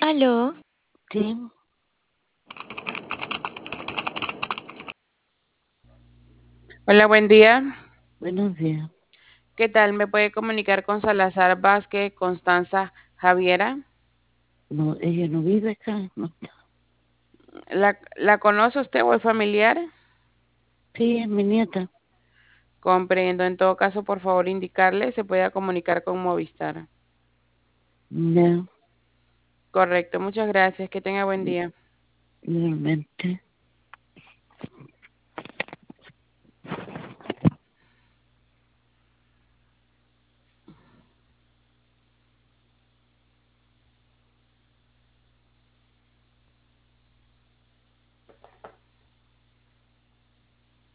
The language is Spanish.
Aló, Sí, Hola, buen día. buenos días. ¿Qué tal? ¿Me puede comunicar con Salazar Vázquez, Constanza Javiera? No, ella no vive acá, no. ¿La conoce usted o es familiar? Sí, es mi nieta. Comprendo. En todo caso, por favor, indicarle, se puede comunicar con Movistar. No, Correcto, muchas gracias. Que tenga buen día. realmente.